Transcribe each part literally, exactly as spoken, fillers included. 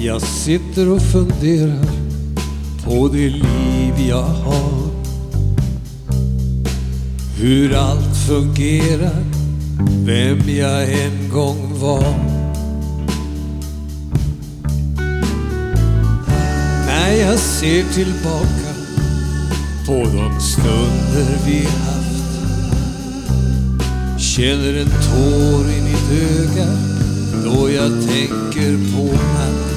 Jag sitter och funderar på det liv jag har, hur allt fungerar, vem jag en gång var. När jag ser tillbaka på de stunder vi haft, känner en tår i mitt öga då jag tänker på natt.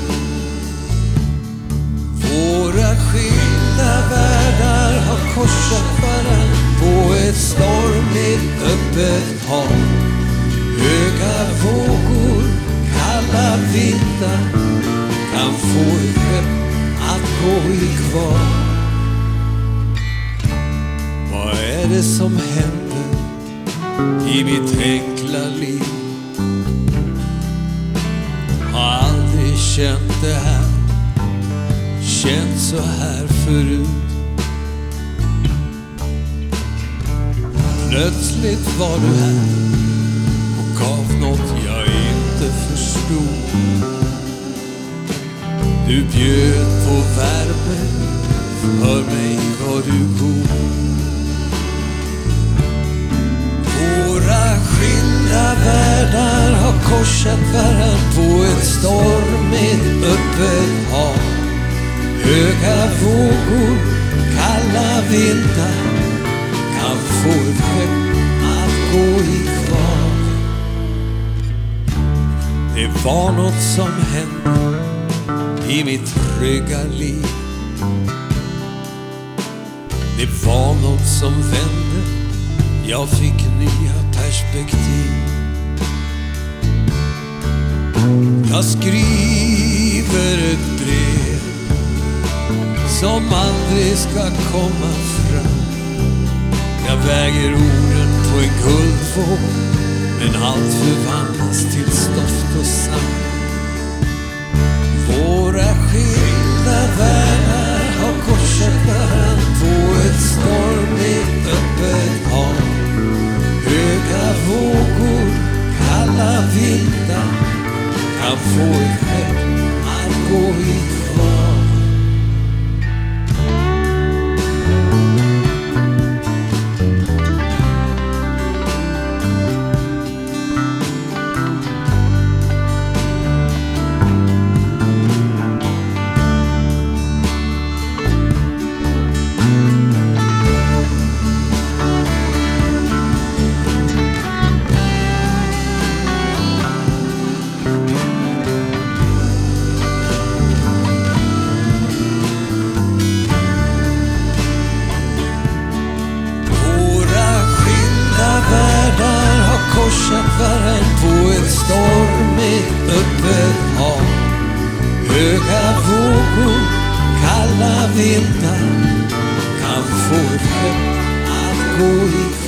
Våra skilda världar har korsat varann på ett stormigt öppet hav. Höga vågor, kalla vindar kan få ett skepp att gå i kvar. Vad är det som händer i mitt enkla liv? Har aldrig känt det här, känt så här förut. Plötsligt var du här och gav något jag inte förstod. Du bjöd på värme, för mig var du god. Våra skilda världar har korsat varann på ett stormigt öppet hav. Höga vågor, kalla vindar kan få ett skepp att gå i kvar. Det var något som hände i mitt trygga liv. Det var något som vände, jag fick nya perspektiv. Jag skriver ett brev som aldrig ska komma fram. Jag väger orden på en guldvåg, men allt förvandlas till stoft och sand. Våra skilda världar har korsat varann på ett stormigt öppet hav. Höga vågor, kalla vindar kan få ett skepp att gå i kvar. Korsat varann på ett stormigt öppet hav. Höga vågor, kalla vindar kan få ett skepp att gå i